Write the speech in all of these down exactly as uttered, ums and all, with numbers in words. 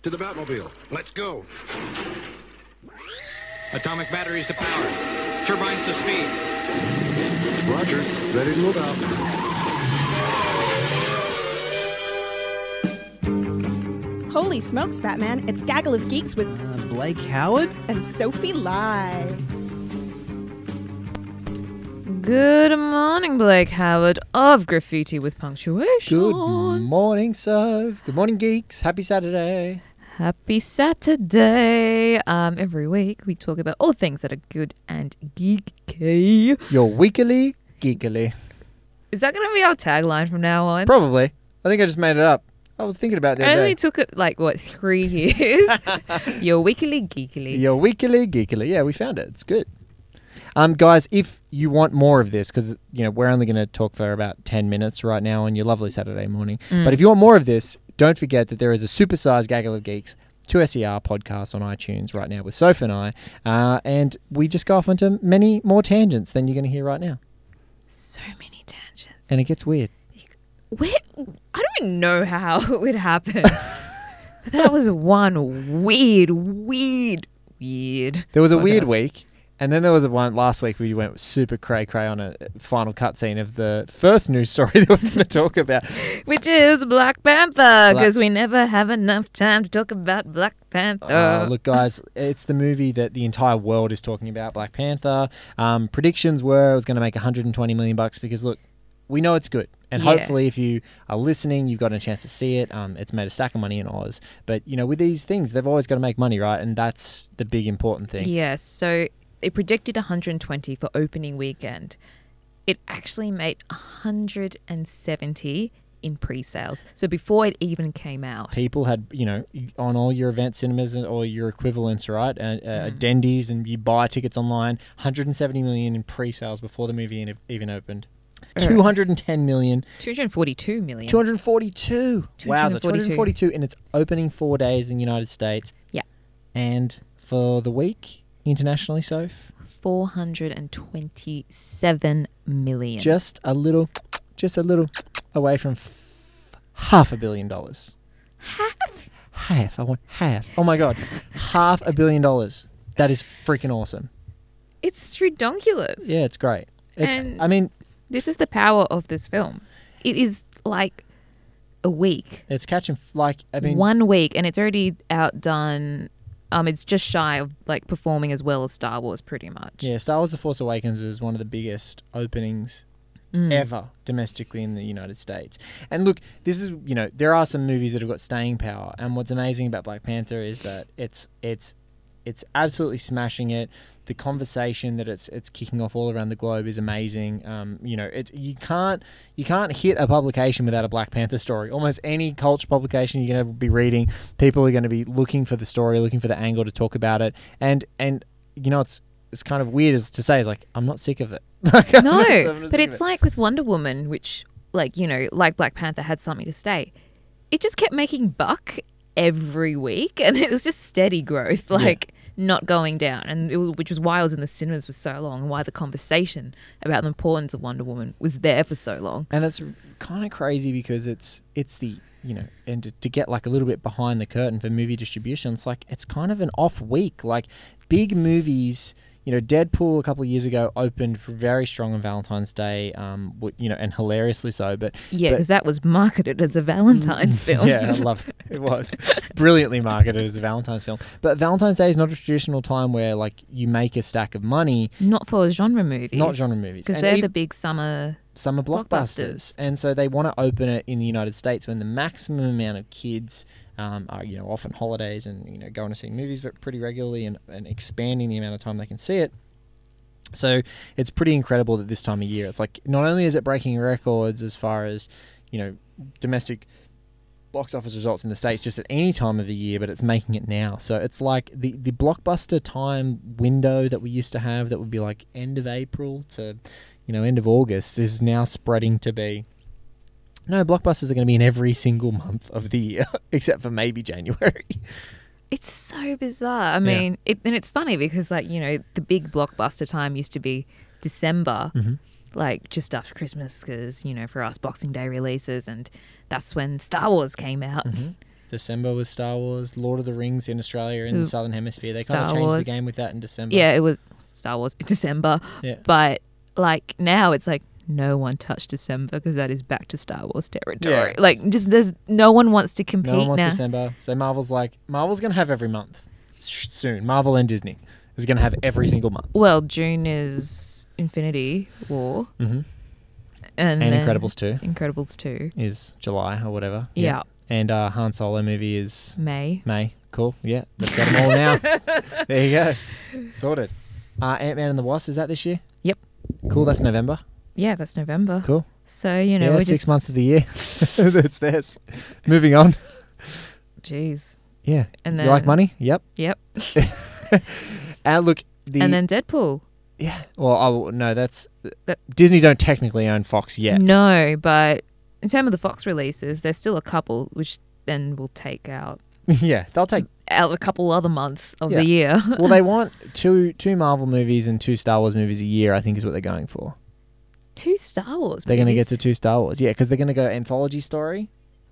To the Batmobile. Let's go. Atomic batteries to power. Turbines to speed. Roger. Ready to move out. Holy smokes, Batman. It's Gaggle of Geeks with Uh, Blake Howard? and Sophie Lai. Good morning, Blake Howard of Graffiti with Punctuation. Good morning, Soph. Good morning, geeks. Happy Saturday. Happy Saturday. Um, every week we talk about all things that are good and geeky. Your weekly geekily. Is that going to be our tagline from now on? Probably. I think I just made it up. I was thinking about it the I other only day. took it like, what, three years? Your weekly geekily. Your weekly geekily. Yeah, we found it. It's good. Um, guys, if you want more of this, because you know we're only going to talk for about ten minutes right now on your lovely Saturday morning. Mm. But if you want more of this, don't forget that there is a supersized Gaggle of Geeks two S E R podcast on iTunes right now with Soph and I, uh, and we just go off onto many more tangents than you're going to hear right now, So many tangents. and it gets weird. Where, I don't even know how it would happen. That was one weird, weird, weird. There was a weird podcast. week, and then there was a one last week where you went super cray cray on a final cutscene of the first news story that we're going to talk about. Which is Black Panther, because we never have enough time to talk about Black Panther. Uh, look, guys, it's the movie that the entire world is talking about, Black Panther. Um, predictions were it was going to make one hundred twenty million bucks because, look, we know it's good. And Yeah. hopefully if you are listening, you've gotten a chance to see it. Um, it's made a stack of money in Oz. But, you know, with these things, they've always got to make money, right? And that's the big important thing. Yes, so it predicted one hundred twenty for opening weekend. It actually made one hundred seventy in pre-sales. So before it even came out. People had, you know, on all your event cinemas and all your equivalents, right? Uh, uh, Dendies, and you buy tickets online, one hundred seventy million in pre-sales before the movie in- even opened. two hundred ten million. two hundred forty-two million. two hundred forty-two. Wow, two hundred forty-two. forty-two in its opening four days in the United States. Yeah. And for the week, internationally, so four hundred twenty-seven million. just a little, just a little away from f- half a billion dollars. half. Half. I want half. Oh my God. Half a billion dollars. That is freaking awesome. It's redonkulous. Yeah, it's great. It's, And- I mean, This is the power of this film. It is like a week. it's catching, f- like, I mean, One week, and it's already outdone. Um, it's just shy of like performing as well as Star Wars, pretty much. yeah, Star Wars The Force Awakens is one of the biggest openings Mm. ever domestically in the United States. And look, this is, you know, there are some movies that have got staying power, and what's amazing about Black Panther is that it's it's it's absolutely smashing it. The conversation that it's it's kicking off all around the globe is amazing. Um, you know, it you can't you can't hit a publication without a Black Panther story. Almost any culture publication you're going to be reading, people are going to be looking for the story, looking for the angle to talk about it. And and you know, it's it's kind of weird as to say, it's like, I'm not sick of it. Like, I'm No, not- I'm not but sick of it's it. like with Wonder Woman, which, like, you know, like Black Panther had something to stay. It just kept making buck every week, and it was just steady growth, like not going down. And it was, which was why I was in the cinemas for so long, and why the conversation about the importance of Wonder Woman was there for so long. And it's kind of crazy because it's it's the, you know, and to, to get like a little bit behind the curtain for movie distribution, it's like it's kind of an off week. Like big movies, you know, Deadpool a couple of years ago opened very strong on Valentine's Day, um, w- you know, and hilariously so. But Yeah, but- because that was marketed as a Valentine's film. yeah, I love it. It was brilliantly marketed as a Valentine's film. But Valentine's Day is not a traditional time where like you make a stack of money. Not for genre movies. Not genre movies. Because And they're ev- the big summer. summer blockbusters. Blockbusters. And so they want to open it in the United States when the maximum amount of kids um, are, you know, off on holidays and, you know, going to see movies ve- pretty regularly and, and expanding the amount of time they can see it. So it's pretty incredible that this time of year, it's like not only is it breaking records as far as, you know, domestic box office results in the States just at any time of the year, but it's making it now. So it's like the, the blockbuster time window that we used to have that would be like end of April to, you know, end of August is now spreading to be, no, blockbusters are going to be in every single month of the year, except for maybe January. It's so bizarre. I mean, it, and it's funny because, like, you know, the big blockbuster time used to be December, Mhm. like just after Christmas, because, you know, for us, Boxing Day releases, and that's when Star Wars came out. Mhm. December was Star Wars. Lord of the Rings in Australia in Ooh, the Southern Hemisphere. They kind of Star changed the Wars. game with that in December. Yeah, it was Star Wars December. Yeah. But like now it's like no one touched December because that is back to Star Wars territory. Yeah. Like just there's no one wants to compete No one wants now. December. So Marvel's like, Marvel's going to have every month s- soon. Marvel and Disney is going to have every single month. Well, June is Infinity War. Mm-hmm. And, And then Incredibles two Incredibles two. is July or whatever. Yeah. And uh, Han Solo movie is May. May. Cool. Yeah. They've got them all now. There you go. Sorted. Uh, Ant-Man and the Wasp, is that this year? Yep. Cool. That's November. Yeah, that's November. Cool. So, you know, yeah, we're six just, months of the year. That's theirs. Moving on. Jeez. Yeah. And you like then- money? Yep. Yep. And look, the And then Deadpool. yeah. Well, oh no, that's That- Disney don't technically own Fox yet. No, but in terms of the Fox releases, there's still a couple, which then will take out, Yeah, they'll take. out a couple other months of Yeah. the year. Well, they want two two Marvel movies and two Star Wars movies a year. I think is what they're going for. Two Star Wars They're going to get to movies. two Star Wars. Yeah, because they're going to go anthology story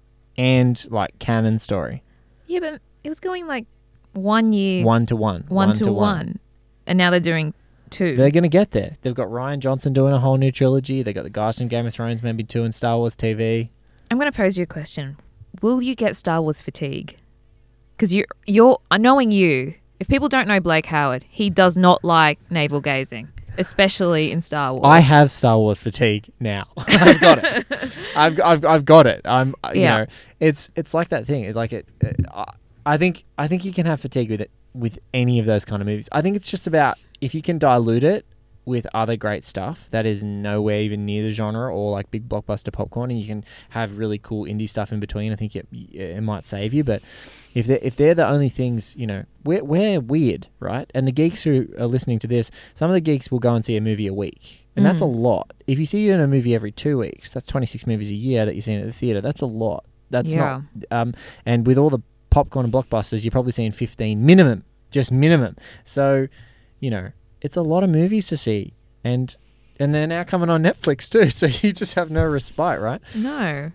and like canon story, Yeah, but it was going like one year, one to one, one, to one. And now they're doing two. They're going to get there. They've got Ryan Johnson doing a whole new trilogy. They got the guys from Game of Thrones, maybe two in Star Wars T V. I'm going to pose you a question. Will you get Star Wars fatigue? Because you're, you're, uh, knowing you, if people don't know Blake Howard, he does not like navel gazing, especially in Star Wars. I have Star Wars fatigue now. I've got it. I've, I've I've got it. I'm uh, you Yeah. know it's it's like that thing. It's like it. Uh, I think I think you can have fatigue with it with any of those kind of movies. I think it's just about if you can dilute it with other great stuff that is nowhere even near the genre or like big blockbuster popcorn, and you can have really cool indie stuff in between. I think it it might save you. But if they if they're the only things, you know, we're we're weird, right? And the geeks who are listening to this, some of the geeks will go and see a movie a week, and that's a lot. If you see you in a movie every two weeks, that's twenty-six movies a year that you're seeing at the theater. That's a lot. That's Yeah. not. Um, and with all the popcorn and blockbusters, you're probably seeing fifteen minimum, just minimum. So, you know, it's a lot of movies to see, and and they're now coming on Netflix too. So you just have no respite, right? No.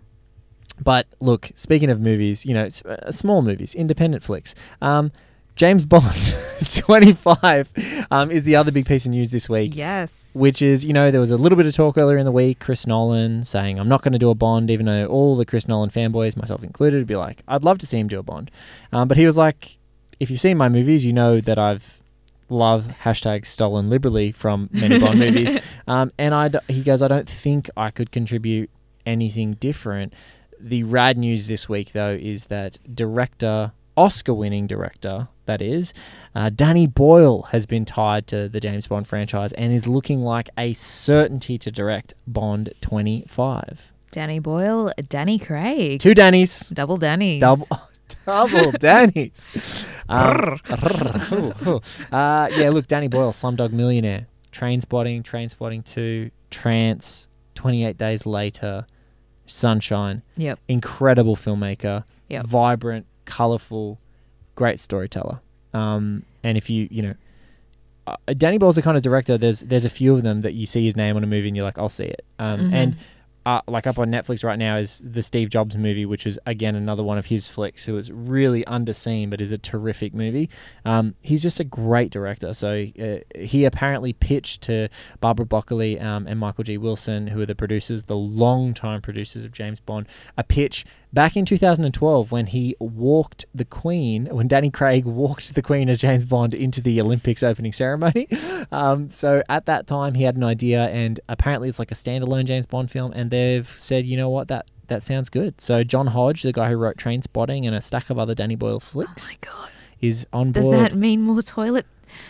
But look, speaking of movies, you know, it's, uh, small movies, independent flicks. Um, James Bond, twenty-five, um, is the other big piece of news this week. Yes. Which is, you know, there was a little bit of talk earlier in the week, Chris Nolan saying, I'm not going to do a Bond, even though all the Chris Nolan fanboys, myself included, would be like, I'd love to see him do a Bond. Um, but he was like, if you've seen my movies, you know that I've love hashtag stolen liberally from many Bond movies. Um, and I d- he goes, I don't think I could contribute anything different. The rad news this week, though, is that director, Oscar-winning director, that is, uh, Danny Boyle has been tied to the James Bond franchise and is looking like a certainty to direct Bond twenty-five. Danny Boyle, Danny Craig. Two Dannys. Double Danny's. Double, double Dannys. Um, ooh, ooh. uh, yeah, look, Danny Boyle, Slumdog Millionaire, Trainspotting, Trainspotting two, Trance, twenty-eight Days Later, Sunshine. Yep. Incredible filmmaker. Yep. Vibrant, colourful, great storyteller. Um, and if you, you know, uh, Danny Boyle's the kind of director, there's there's a few of them that you see his name on a movie and you're like, I'll see it. Um, Mhm. And uh, like up on Netflix right now is the Steve Jobs movie, which is, again, another one of his flicks who is really underseen but is a terrific movie. Um, he's just a great director. So uh, he apparently pitched to Barbara Broccoli um, and Michael G. Wilson, who are the producers, the long-time producers of James Bond, a pitch back in two thousand twelve when he walked the Queen, when Danny Craig walked the Queen as James Bond into the Olympics opening ceremony. Um, so at that time, he had an idea, and apparently it's like a standalone James Bond film, and they've said, you know what, that that sounds good. So John Hodge, the guy who wrote Trainspotting and a stack of other Danny Boyle Oh flicks, my God. is on Does board. that mean more toilet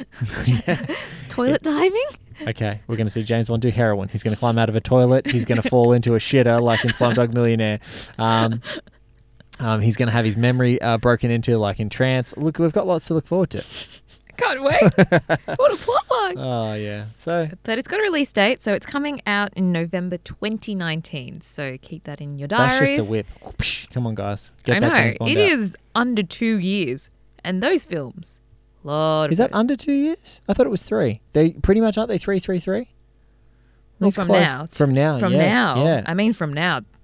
toilet diving? Okay, we're going to see James Bond do heroin. He's going to climb out of a toilet. He's going to fall into a shitter like in Slumdog Millionaire. Um, um, he's going to have his memory uh, broken into like in Trance. Look, we've got lots to look forward to. Can't wait. What a plotline. Oh, yeah. So, But it's got a release date, so it's coming out in November twenty nineteen. So keep that in your diaries. that's just a whip. Whoosh. Come on, guys. Get I that know. James Bond It out. is under two years. And those films, lot Is of that those. under two years? I thought it was three. They pretty much, aren't they? Three, three, three? Well, It's from close. now. From now, From yeah, now. Yeah. I mean, from now.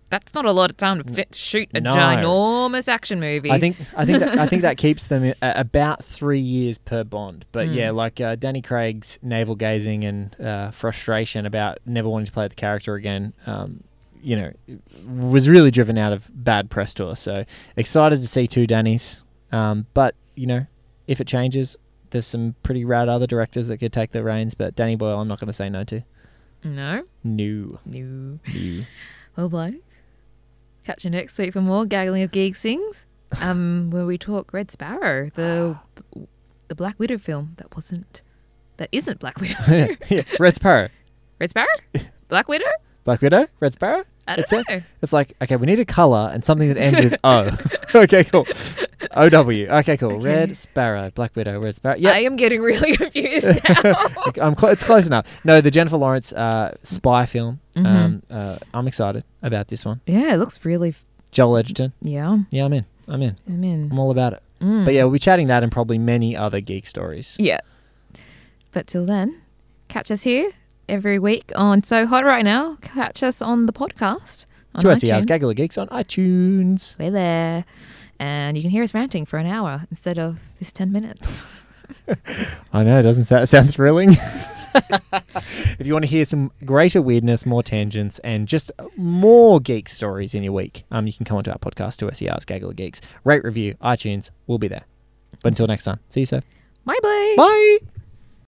that's not a lot of time to fit, shoot a No. ginormous action movie. I think I think that, I think that keeps them at about three years per Bond. But Mm. yeah, like uh, Danny Craig's navel gazing and uh, frustration about never wanting to play the character again, um, you know, was really driven out of bad press tour. So excited to see two Dannys. Um, but you know, if it changes, there's some pretty rad other directors that could take the reins. But Danny Boyle, I'm not going to say no to. no, No, no. no. Well, bloke, catch you next week for more Gaggling of Geeks things, um, where we talk Red Sparrow, the the Black Widow film that wasn't, that isn't Black Widow. yeah, yeah. Red Sparrow, Red Sparrow, Black Widow. Black Widow, Red Sparrow. I don't That's know. it. It's like, okay, we need a color and something that ends with O. Okay, cool. O W. Okay, cool. Okay. Red Sparrow, Black Widow, Red Sparrow. Yeah, I am getting really confused now. I'm cl- it's close enough. No, the Jennifer Lawrence uh, spy film. Mhm. Um, uh, I'm excited about this one. Yeah, it looks really. F- Joel Edgerton. yeah, Yeah, I'm in. I'm in. I'm in. I'm all about it. Mm. But yeah, we'll be chatting that and probably many other geek stories. Yeah. But till then, catch us here every week on So Hot Right Now. Catch us on the podcast. On To S E R's iTunes. Gaggle of Geeks on iTunes. We're there. And you can hear us ranting for an hour instead of this ten minutes. I know, doesn't that sound thrilling? If you want to hear some greater weirdness, more tangents, and just more geek stories in your week, um, you can come onto our podcast, To S E R's Gaggle of Geeks. Rate, review, iTunes. We'll be there. But until next time, see you, sir. Bye, Blake. Bye.